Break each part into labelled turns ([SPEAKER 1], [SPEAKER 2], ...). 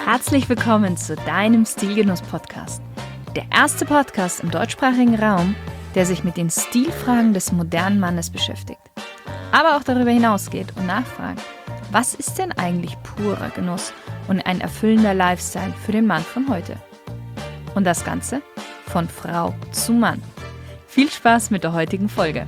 [SPEAKER 1] Herzlich willkommen zu deinem Stilgenuss-Podcast. Der erste Podcast im deutschsprachigen Raum, der sich mit den Stilfragen des modernen Mannes beschäftigt. Aber auch darüber hinausgeht und nachfragt, was ist denn eigentlich purer Genuss und ein erfüllender Lifestyle für den Mann von heute? Und das Ganze von Frau zu Mann. Viel Spaß mit der heutigen Folge.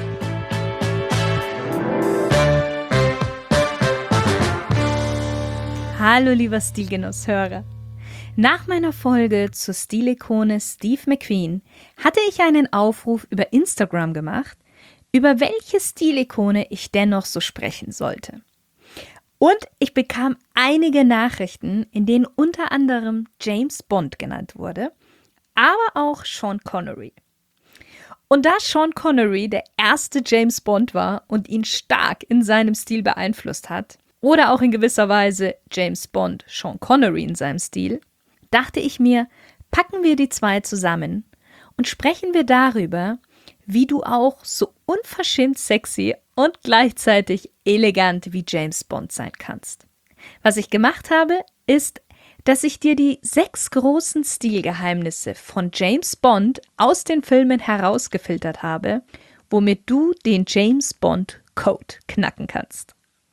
[SPEAKER 1] Hallo lieber Stilgenusshörer. Nach meiner Folge zur Stilikone Steve McQueen hatte ich einen Aufruf über Instagram gemacht, über welche Stilikone ich dennoch so sprechen sollte. Und ich bekam einige Nachrichten, in denen unter anderem James Bond genannt wurde, aber auch Sean Connery. Und da Sean Connery der erste James Bond war und ihn stark in seinem Stil beeinflusst hat, oder auch in gewisser Weise James Bond Sean Connery in seinem Stil, dachte ich mir, packen wir die zwei zusammen und sprechen wir darüber, wie du auch so unverschämt sexy und gleichzeitig elegant wie James Bond sein kannst. Was ich gemacht habe, ist, dass ich dir die 6 großen Stilgeheimnisse von James Bond aus den Filmen herausgefiltert habe, womit du den James Bond Code knacken kannst.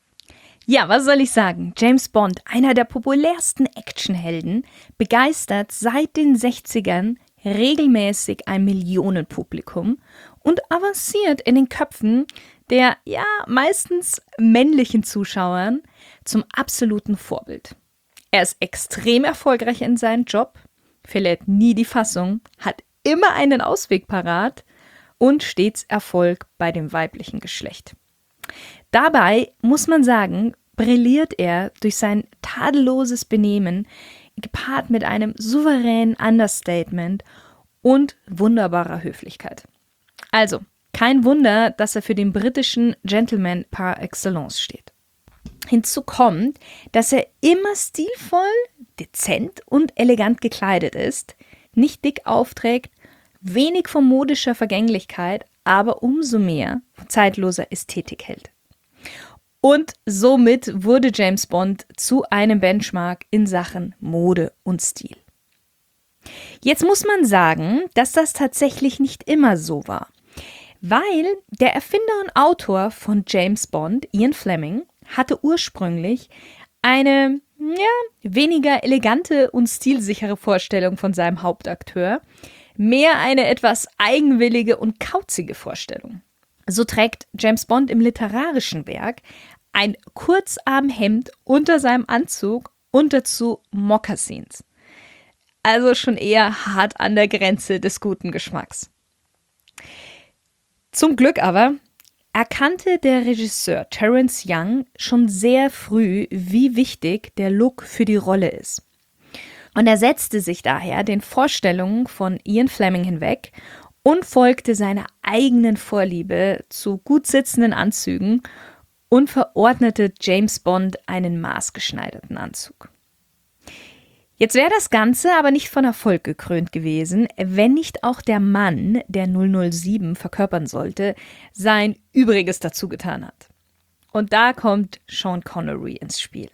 [SPEAKER 1] Ja, was soll ich sagen? James Bond, einer der populärsten Actionhelden, begeistert seit den 60ern regelmäßig ein Millionenpublikum und avanciert in den Köpfen der, meistens männlichen Zuschauern zum absoluten Vorbild. Er ist extrem erfolgreich in seinem Job, verliert nie die Fassung, hat immer einen Ausweg parat und stets Erfolg bei dem weiblichen Geschlecht. Dabei, muss man sagen, brilliert er durch sein tadelloses Benehmen, gepaart mit einem souveränen Understatement und wunderbarer Höflichkeit. Also, kein Wunder, dass er für den britischen Gentleman par excellence steht. Hinzu kommt, dass er immer stilvoll, dezent und elegant gekleidet ist, nicht dick aufträgt, wenig von modischer Vergänglichkeit, aber umso mehr von zeitloser Ästhetik hält. Und somit wurde James Bond zu einem Benchmark in Sachen Mode und Stil. Jetzt muss man sagen, dass das tatsächlich nicht immer so war, weil der Erfinder und Autor von James Bond, Ian Fleming, hatte ursprünglich eine weniger elegante und stilsichere Vorstellung von seinem Hauptakteur, mehr eine etwas eigenwillige und kauzige Vorstellung. So trägt James Bond im literarischen Werk ein Kurzarmhemd unter seinem Anzug und dazu Mokassins. Also schon eher hart an der Grenze des guten Geschmacks. Zum Glück aber erkannte der Regisseur Terence Young schon sehr früh, wie wichtig der Look für die Rolle ist. Und er setzte sich daher den Vorstellungen von Ian Fleming hinweg und folgte seiner eigenen Vorliebe zu gut sitzenden Anzügen und verordnete James Bond einen maßgeschneiderten Anzug. Jetzt wäre das Ganze aber nicht von Erfolg gekrönt gewesen, wenn nicht auch der Mann, der 007 verkörpern sollte, sein Übriges dazu getan hat. Und da kommt Sean Connery ins Spiel.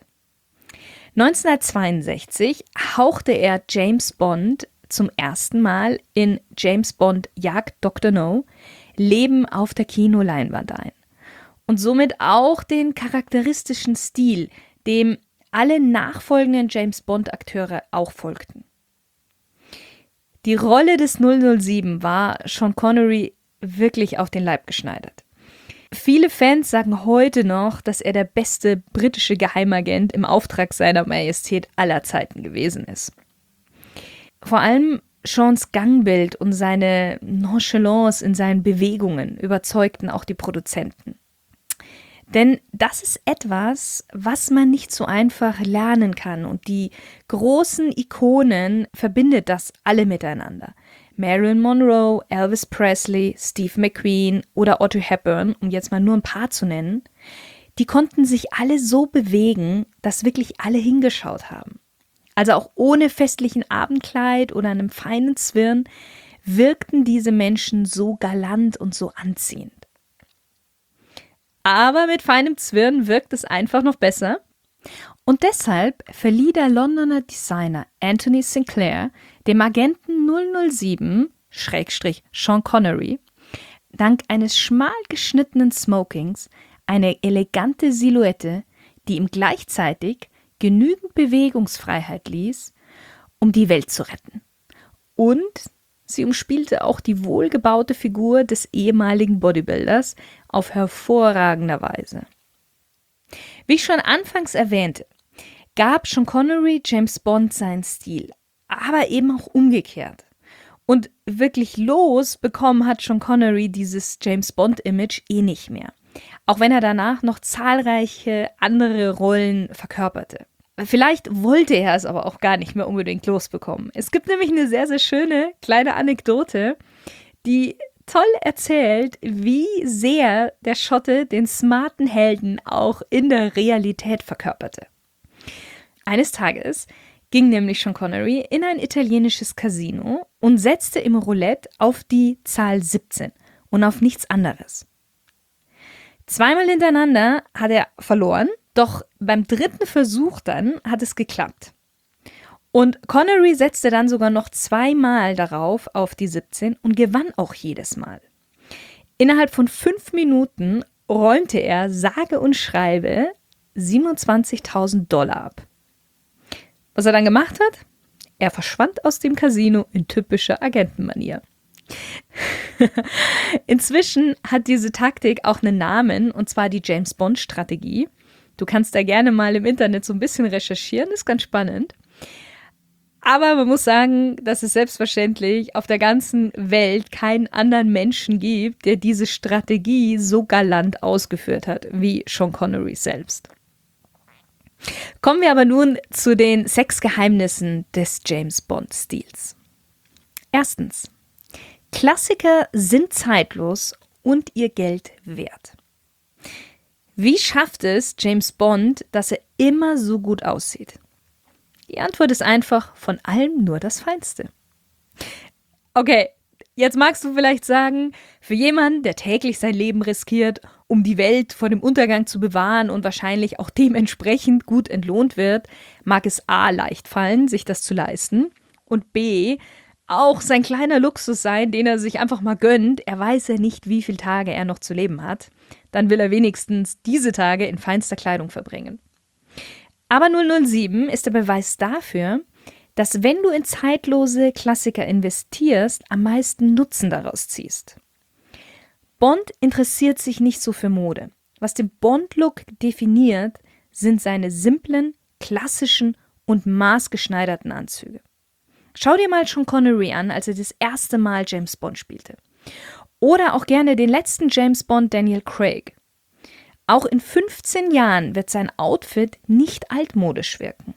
[SPEAKER 1] 1962 hauchte er James Bond zum ersten Mal in James Bond Jagd Dr. No Leben auf der Kinoleinwand ein. Und somit auch den charakteristischen Stil, dem alle nachfolgenden James-Bond-Akteure auch folgten. Die Rolle des 007 war Sean Connery wirklich auf den Leib geschneidert. Viele Fans sagen heute noch, dass er der beste britische Geheimagent im Auftrag seiner Majestät aller Zeiten gewesen ist. Vor allem Seans Gangbild und seine Nonchalance in seinen Bewegungen überzeugten auch die Produzenten. Denn das ist etwas, was man nicht so einfach lernen kann. Und die großen Ikonen verbindet das alle miteinander. Marilyn Monroe, Elvis Presley, Steve McQueen oder Audrey Hepburn, um jetzt mal nur ein paar zu nennen, die konnten sich alle so bewegen, dass wirklich alle hingeschaut haben. Also auch ohne festlichen Abendkleid oder einem feinen Zwirn wirkten diese Menschen so galant und so anziehend. Aber mit feinem Zwirn wirkt es einfach noch besser. Und deshalb verlieh der Londoner Designer Anthony Sinclair dem Agenten 007-Sean Connery dank eines schmal geschnittenen Smokings eine elegante Silhouette, die ihm gleichzeitig genügend Bewegungsfreiheit ließ, um die Welt zu retten. Und sie umspielte auch die wohlgebaute Figur des ehemaligen Bodybuilders auf hervorragender Weise. Wie ich schon anfangs erwähnte, gab Sean Connery James Bond seinen Stil, aber eben auch umgekehrt. Und wirklich losbekommen hat Sean Connery dieses James Bond-Image nicht mehr. Auch wenn er danach noch zahlreiche andere Rollen verkörperte. Vielleicht wollte er es aber auch gar nicht mehr unbedingt losbekommen. Es gibt nämlich eine sehr, sehr schöne kleine Anekdote, die toll erzählt, wie sehr der Schotte den smarten Helden auch in der Realität verkörperte. Eines Tages ging nämlich Sean Connery in ein italienisches Casino und setzte im Roulette auf die Zahl 17 und auf nichts anderes. Zweimal hintereinander hat er verloren, doch beim dritten Versuch dann hat es geklappt. Und Connery setzte dann sogar noch zweimal darauf auf die 17 und gewann auch jedes Mal. Innerhalb von 5 Minuten räumte er sage und schreibe $27.000 ab. Was er dann gemacht hat? Er verschwand aus dem Casino in typischer Agentenmanier. Inzwischen hat diese Taktik auch einen Namen, und zwar die James-Bond-Strategie. Du kannst da gerne mal im Internet so ein bisschen recherchieren, ist ganz spannend. Aber man muss sagen, dass es selbstverständlich auf der ganzen Welt keinen anderen Menschen gibt, der diese Strategie so galant ausgeführt hat, wie Sean Connery selbst. Kommen wir aber nun zu den 6 Geheimnissen des James-Bond-Stils. Erstens. Klassiker sind zeitlos und ihr Geld wert. Wie schafft es James Bond, dass er immer so gut aussieht? Die Antwort ist einfach, von allem nur das Feinste. Okay, jetzt magst du vielleicht sagen, für jemanden, der täglich sein Leben riskiert, um die Welt vor dem Untergang zu bewahren und wahrscheinlich auch dementsprechend gut entlohnt wird, mag es A leicht fallen, sich das zu leisten, und B auch sein kleiner Luxus sein, den er sich einfach mal gönnt. Er weiß ja nicht, wie viele Tage er noch zu leben hat. Dann will er wenigstens diese Tage in feinster Kleidung verbringen. Aber 007 ist der Beweis dafür, dass wenn du in zeitlose Klassiker investierst, am meisten Nutzen daraus ziehst. Bond interessiert sich nicht so für Mode. Was den Bond-Look definiert, sind seine simplen, klassischen und maßgeschneiderten Anzüge. Schau dir mal Sean Connery an, als er das erste Mal James Bond spielte. Oder auch gerne den letzten James Bond, Daniel Craig. Auch in 15 Jahren wird sein Outfit nicht altmodisch wirken.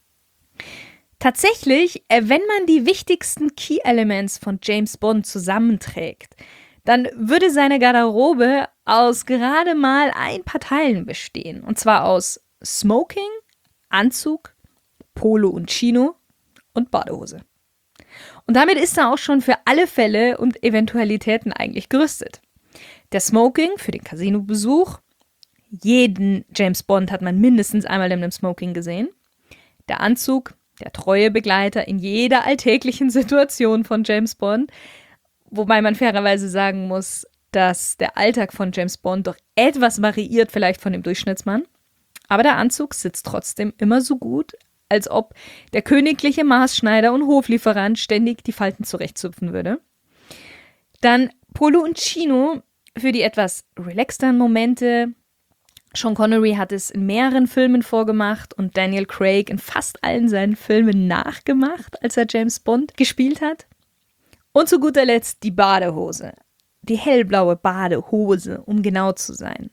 [SPEAKER 1] Tatsächlich, wenn man die wichtigsten Key-Elements von James Bond zusammenträgt, dann würde seine Garderobe aus gerade mal ein paar Teilen bestehen. Und zwar aus Smoking, Anzug, Polo und Chino und Badehose. Und damit ist er auch schon für alle Fälle und Eventualitäten eigentlich gerüstet. Der Smoking für den Casinobesuch. Jeden James Bond hat man mindestens einmal in einem Smoking gesehen. Der Anzug, der treue Begleiter in jeder alltäglichen Situation von James Bond. Wobei man fairerweise sagen muss, dass der Alltag von James Bond doch etwas variiert vielleicht von dem Durchschnittsmann. Aber der Anzug sitzt trotzdem immer so gut, als ob der königliche Maßschneider und Hoflieferant ständig die Falten zurechtzupfen würde. Dann Polo und Chino für die etwas relaxteren Momente. Sean Connery hat es in mehreren Filmen vorgemacht und Daniel Craig in fast allen seinen Filmen nachgemacht, als er James Bond gespielt hat. Und zu guter Letzt die Badehose. Die hellblaue Badehose, um genau zu sein.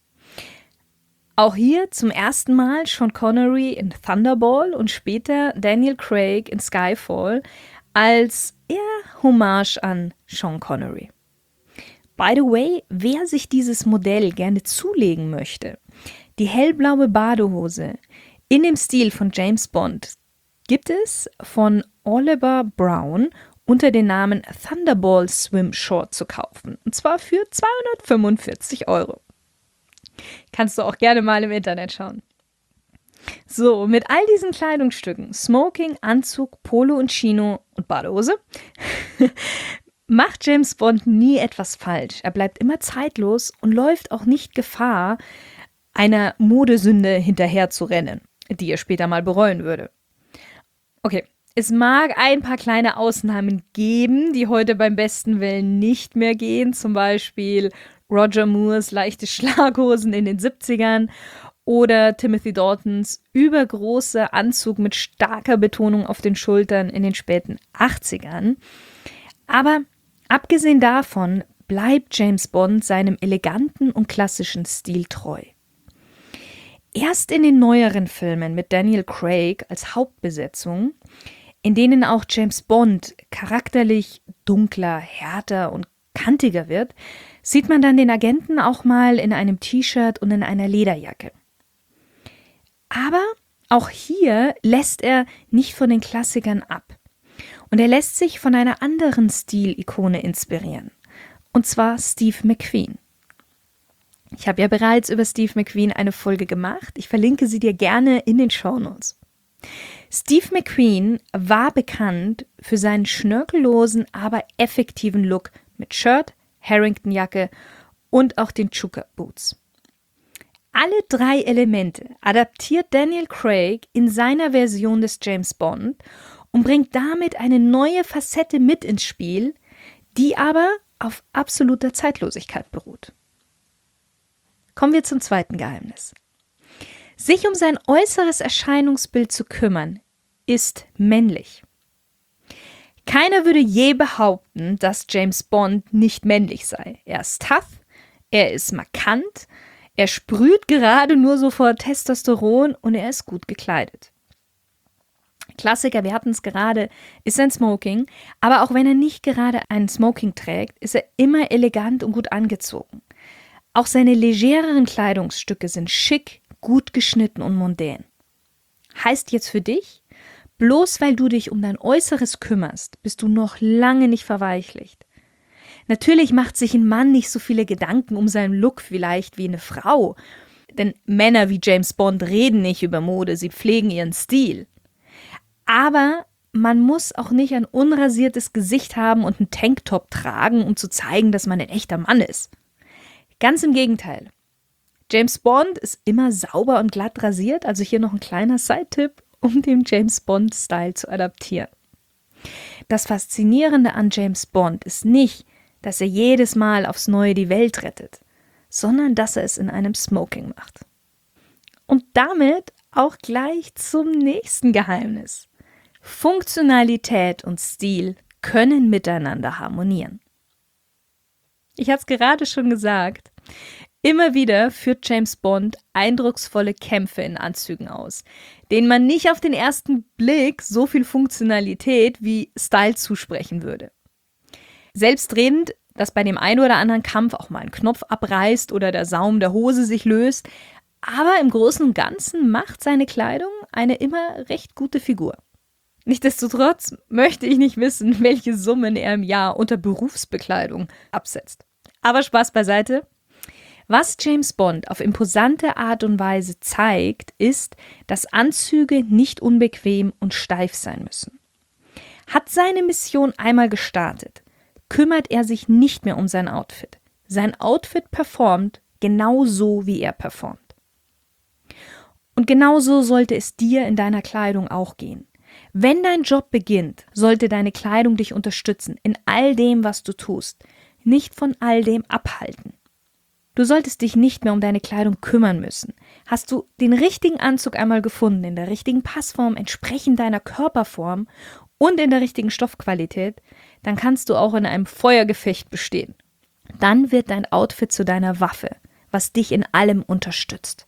[SPEAKER 1] Auch hier zum ersten Mal Sean Connery in Thunderball und später Daniel Craig in Skyfall als Hommage an Sean Connery. By the way, wer sich dieses Modell gerne zulegen möchte, die hellblaue Badehose in dem Stil von James Bond, gibt es von Oliver Brown unter dem Namen Thunderball Swim Short zu kaufen. Und zwar für 245 €. Kannst du auch gerne mal im Internet schauen. So, mit all diesen Kleidungsstücken, Smoking, Anzug, Polo und Chino und Badehose, macht James Bond nie etwas falsch. Er bleibt immer zeitlos und läuft auch nicht Gefahr, einer Modesünde hinterher zu rennen, die er später mal bereuen würde. Okay, es mag ein paar kleine Ausnahmen geben, die heute beim besten Willen nicht mehr gehen. Zum Beispiel Roger Moores leichte Schlaghosen in den 70ern oder Timothy Daltons übergroße Anzug mit starker Betonung auf den Schultern in den späten 80ern. Aber abgesehen davon bleibt James Bond seinem eleganten und klassischen Stil treu. Erst in den neueren Filmen mit Daniel Craig als Hauptbesetzung, in denen auch James Bond charakterlich dunkler, härter und kantiger wird, sieht man dann den Agenten auch mal in einem T-Shirt und in einer Lederjacke. Aber auch hier lässt er nicht von den Klassikern ab. Und er lässt sich von einer anderen Stilikone inspirieren. Und zwar Steve McQueen. Ich habe ja bereits über Steve McQueen eine Folge gemacht. Ich verlinke sie dir gerne in den Shownotes. Steve McQueen war bekannt für seinen schnörkellosen, aber effektiven Look mit Shirt, Harrington-Jacke und auch den Chukka-Boots. Alle 3 Elemente adaptiert Daniel Craig in seiner Version des James Bond und bringt damit eine neue Facette mit ins Spiel, die aber auf absoluter Zeitlosigkeit beruht. Kommen wir zum zweiten Geheimnis. Sich um sein äußeres Erscheinungsbild zu kümmern, ist männlich. Keiner würde je behaupten, dass James Bond nicht männlich sei. Er ist tough, er ist markant, er sprüht gerade nur so vor Testosteron und er ist gut gekleidet. Klassiker, wir hatten es gerade, ist sein Smoking, aber auch wenn er nicht gerade ein Smoking trägt, ist er immer elegant und gut angezogen. Auch seine legereren Kleidungsstücke sind schick, gut geschnitten und mondän. Heißt jetzt für dich, bloß weil du dich um dein Äußeres kümmerst, bist du noch lange nicht verweichlicht. Natürlich macht sich ein Mann nicht so viele Gedanken um seinen Look vielleicht wie eine Frau, denn Männer wie James Bond reden nicht über Mode, sie pflegen ihren Stil. Aber man muss auch nicht ein unrasiertes Gesicht haben und einen Tanktop tragen, um zu zeigen, dass man ein echter Mann ist. Ganz im Gegenteil. James Bond ist immer sauber und glatt rasiert, also hier noch ein kleiner Side-Tipp, um den James Bond-Style zu adaptieren. Das Faszinierende an James Bond ist nicht, dass er jedes Mal aufs Neue die Welt rettet, sondern dass er es in einem Smoking macht. Und damit auch gleich zum nächsten Geheimnis. Funktionalität und Stil können miteinander harmonieren. Ich hatte es gerade schon gesagt, immer wieder führt James Bond eindrucksvolle Kämpfe in Anzügen aus, denen man nicht auf den ersten Blick so viel Funktionalität wie Style zusprechen würde. Selbstredend, dass bei dem einen oder anderen Kampf auch mal ein Knopf abreißt oder der Saum der Hose sich löst, aber im Großen und Ganzen macht seine Kleidung eine immer recht gute Figur. Nichtsdestotrotz möchte ich nicht wissen, welche Summen er im Jahr unter Berufsbekleidung absetzt. Aber Spaß beiseite. Was James Bond auf imposante Art und Weise zeigt, ist, dass Anzüge nicht unbequem und steif sein müssen. Hat seine Mission einmal gestartet, kümmert er sich nicht mehr um sein Outfit. Sein Outfit performt genau so, wie er performt. Und genauso sollte es dir in deiner Kleidung auch gehen. Wenn dein Job beginnt, sollte deine Kleidung dich unterstützen in all dem, was du tust, nicht von all dem abhalten. Du solltest dich nicht mehr um deine Kleidung kümmern müssen. Hast du den richtigen Anzug einmal gefunden, in der richtigen Passform, entsprechend deiner Körperform und in der richtigen Stoffqualität, dann kannst du auch in einem Feuergefecht bestehen. Dann wird dein Outfit zu deiner Waffe, was dich in allem unterstützt.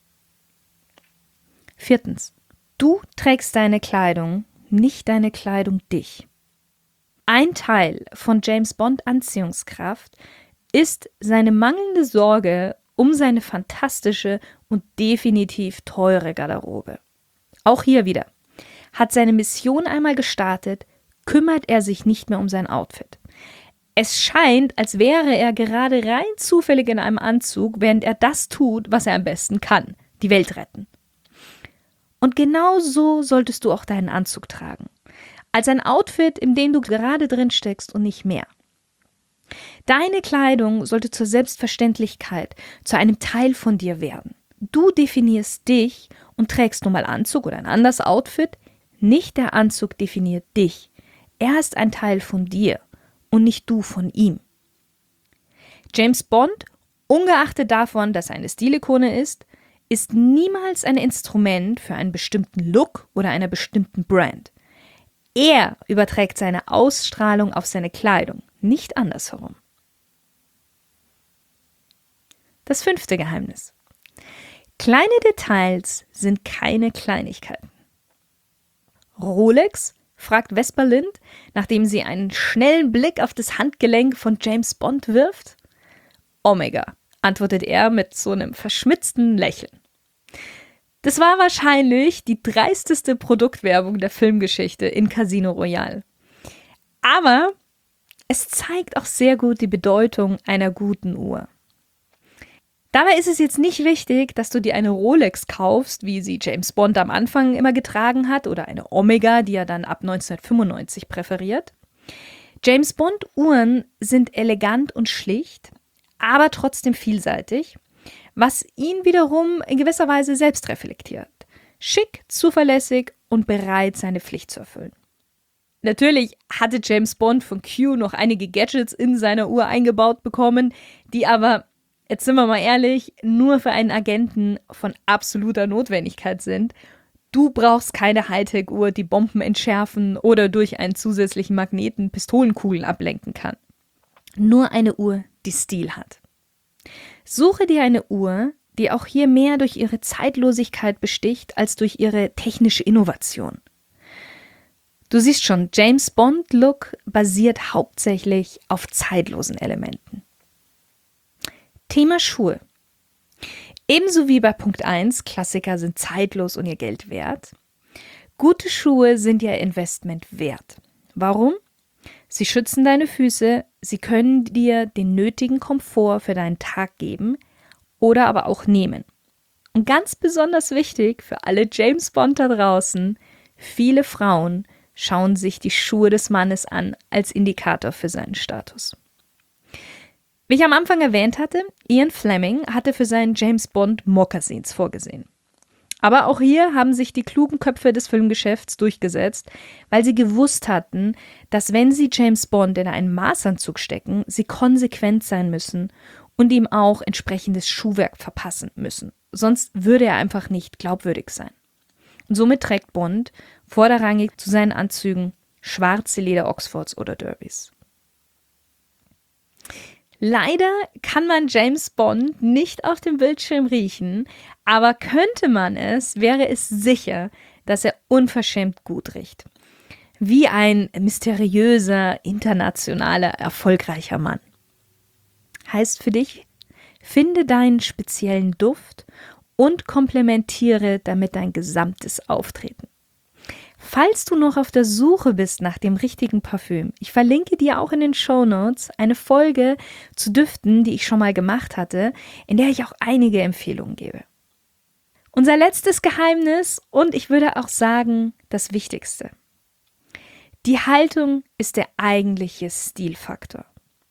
[SPEAKER 1] 4. Du trägst deine Kleidung, nicht deine Kleidung dich. Ein Teil von James Bond Anziehungskraft ist seine mangelnde Sorge um seine fantastische und definitiv teure Garderobe. Auch hier wieder. Hat seine Mission einmal gestartet, kümmert er sich nicht mehr um sein Outfit. Es scheint, als wäre er gerade rein zufällig in einem Anzug, während er das tut, was er am besten kann, die Welt retten. Und genau so solltest du auch deinen Anzug tragen. Als ein Outfit, in dem du gerade drin steckst und nicht mehr. Deine Kleidung sollte zur Selbstverständlichkeit, zu einem Teil von dir werden. Du definierst dich und trägst nun mal Anzug oder ein anderes Outfit. Nicht der Anzug definiert dich. Er ist ein Teil von dir und nicht du von ihm. James Bond, ungeachtet davon, dass er eine Stilikone ist niemals ein Instrument für einen bestimmten Look oder einer bestimmten Brand. Er überträgt seine Ausstrahlung auf seine Kleidung, nicht andersherum. Das 5. Geheimnis. Kleine Details sind keine Kleinigkeiten. Rolex? Fragt Vesper Lynd, nachdem sie einen schnellen Blick auf das Handgelenk von James Bond wirft. Omega, antwortet er mit so einem verschmitzten Lächeln. Das war wahrscheinlich die dreisteste Produktwerbung der Filmgeschichte in Casino Royale. Aber es zeigt auch sehr gut die Bedeutung einer guten Uhr. Dabei ist es jetzt nicht wichtig, dass du dir eine Rolex kaufst, wie sie James Bond am Anfang immer getragen hat, oder eine Omega, die er dann ab 1995 präferiert. James Bond Uhren sind elegant und schlicht, aber trotzdem vielseitig, was ihn wiederum in gewisser Weise selbst reflektiert. Schick, zuverlässig und bereit, seine Pflicht zu erfüllen. Natürlich hatte James Bond von Q noch einige Gadgets in seiner Uhr eingebaut bekommen, die aber, jetzt sind wir mal ehrlich, nur für einen Agenten von absoluter Notwendigkeit sind. Du brauchst keine Hightech-Uhr, die Bomben entschärfen oder durch einen zusätzlichen Magneten Pistolenkugeln ablenken kann. Nur eine Uhr, die Stil hat. Suche dir eine Uhr, die auch hier mehr durch ihre Zeitlosigkeit besticht, als durch ihre technische Innovation. Du siehst schon, James Bond Look basiert hauptsächlich auf zeitlosen Elementen. Thema Schuhe. Ebenso wie bei Punkt 1, Klassiker sind zeitlos und ihr Geld wert. Gute Schuhe sind ihr Investment wert. Warum? Sie schützen deine Füße, sie können dir den nötigen Komfort für deinen Tag geben oder aber auch nehmen. Und ganz besonders wichtig für alle James Bond da draußen, viele Frauen schauen sich die Schuhe des Mannes an als Indikator für seinen Status. Wie ich am Anfang erwähnt hatte, Ian Fleming hatte für seinen James Bond Moccasins vorgesehen. Aber auch hier haben sich die klugen Köpfe des Filmgeschäfts durchgesetzt, weil sie gewusst hatten, dass wenn sie James Bond in einen Maßanzug stecken, sie konsequent sein müssen und ihm auch entsprechendes Schuhwerk verpassen müssen. Sonst würde er einfach nicht glaubwürdig sein. Und somit trägt Bond vorderrangig zu seinen Anzügen schwarze Leder-Oxfords oder Derbys. Leider kann man James Bond nicht auf dem Bildschirm riechen, aber könnte man es, wäre es sicher, dass er unverschämt gut riecht. Wie ein mysteriöser, internationaler, erfolgreicher Mann. Heißt für dich, finde deinen speziellen Duft und komplementiere damit dein gesamtes Auftreten. Falls du noch auf der Suche bist nach dem richtigen Parfüm, ich verlinke dir auch in den Shownotes eine Folge zu Düften, die ich schon mal gemacht hatte, in der ich auch einige Empfehlungen gebe. Unser letztes Geheimnis und ich würde auch sagen, das Wichtigste. Die Haltung ist der eigentliche Stilfaktor.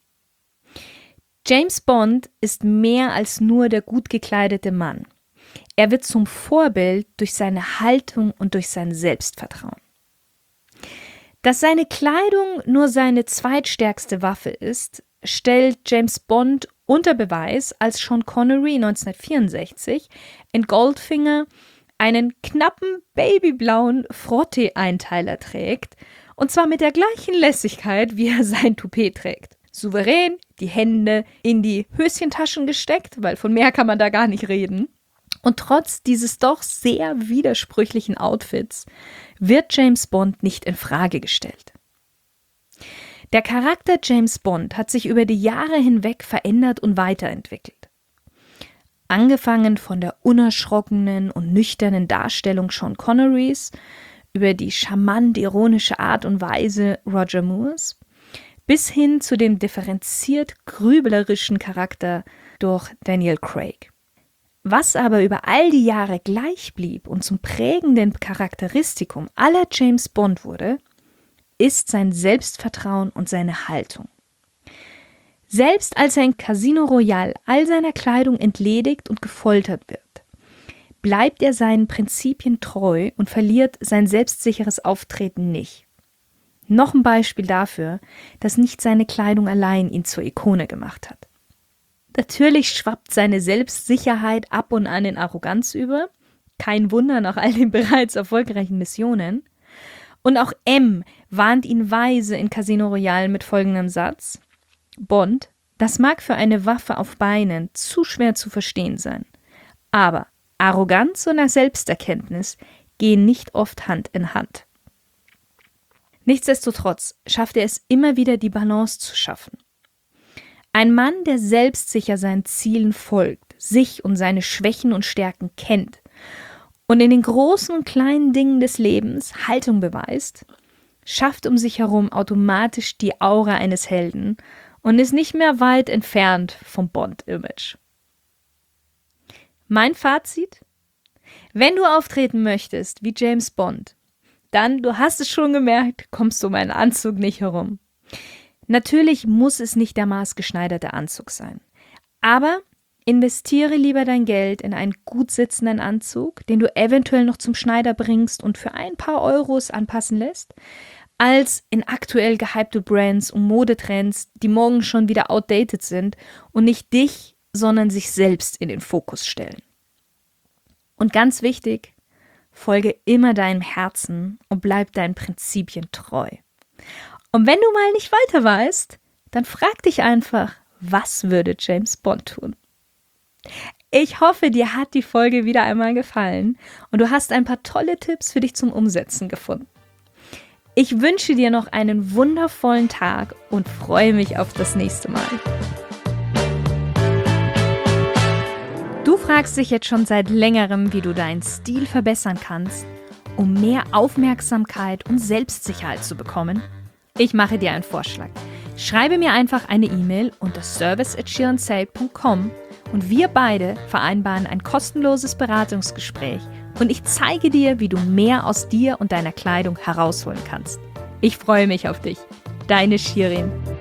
[SPEAKER 1] James Bond ist mehr als nur der gut gekleidete Mann. Er wird zum Vorbild durch seine Haltung und durch sein Selbstvertrauen. Dass seine Kleidung nur seine zweitstärkste Waffe ist, stellt James Bond unter Beweis, als Sean Connery 1964 in Goldfinger einen knappen babyblauen Frottee-Einteiler trägt, und zwar mit der gleichen Lässigkeit, wie er sein Toupet trägt. Souverän, die Hände in die Höschentaschen gesteckt, weil von mehr kann man da gar nicht reden. Und trotz dieses doch sehr widersprüchlichen Outfits wird James Bond nicht in Frage gestellt. Der Charakter James Bond hat sich über die Jahre hinweg verändert und weiterentwickelt. Angefangen von der unerschrockenen und nüchternen Darstellung Sean Connerys über die charmant ironische Art und Weise Roger Moores bis hin zu dem differenziert grüblerischen Charakter durch Daniel Craig. Was aber über all die Jahre gleich blieb und zum prägenden Charakteristikum aller James Bond wurde, ist sein Selbstvertrauen und seine Haltung. Selbst als er in Casino Royale all seiner Kleidung entledigt und gefoltert wird, bleibt er seinen Prinzipien treu und verliert sein selbstsicheres Auftreten nicht. Noch ein Beispiel dafür, dass nicht seine Kleidung allein ihn zur Ikone gemacht hat. Natürlich schwappt seine Selbstsicherheit ab und an in Arroganz über. Kein Wunder nach all den bereits erfolgreichen Missionen. Und auch M warnt ihn weise in Casino Royale mit folgendem Satz: Bond, das mag für eine Waffe auf Beinen zu schwer zu verstehen sein. Aber Arroganz und Selbsterkenntnis gehen nicht oft Hand in Hand. Nichtsdestotrotz schafft er es immer wieder, die Balance zu schaffen. Ein Mann, der selbstsicher seinen Zielen folgt, sich und seine Schwächen und Stärken kennt und in den großen und kleinen Dingen des Lebens Haltung beweist, schafft um sich herum automatisch die Aura eines Helden und ist nicht mehr weit entfernt vom Bond-Image. Mein Fazit? Wenn du auftreten möchtest wie James Bond, dann, du hast es schon gemerkt, kommst du um einen Anzug nicht herum. Natürlich muss es nicht der maßgeschneiderte Anzug sein. Aber investiere lieber dein Geld in einen gut sitzenden Anzug, den du eventuell noch zum Schneider bringst und für ein paar Euros anpassen lässt, als in aktuell gehypte Brands und Modetrends, die morgen schon wieder outdated sind und nicht dich, sondern sich selbst in den Fokus stellen. Und ganz wichtig, folge immer deinem Herzen und bleib deinen Prinzipien treu. Und wenn du mal nicht weiter weißt, dann frag dich einfach, was würde James Bond tun? Ich hoffe, dir hat die Folge wieder einmal gefallen und du hast ein paar tolle Tipps für dich zum Umsetzen gefunden. Ich wünsche dir noch einen wundervollen Tag und freue mich auf das nächste Mal. Du fragst dich jetzt schon seit längerem, wie du deinen Stil verbessern kannst, um mehr Aufmerksamkeit und Selbstsicherheit zu bekommen? Ich mache dir einen Vorschlag. Schreibe mir einfach eine E-Mail unter service@sheerandsale.com und wir beide vereinbaren ein kostenloses Beratungsgespräch und ich zeige dir, wie du mehr aus dir und deiner Kleidung herausholen kannst. Ich freue mich auf dich. Deine Shirin.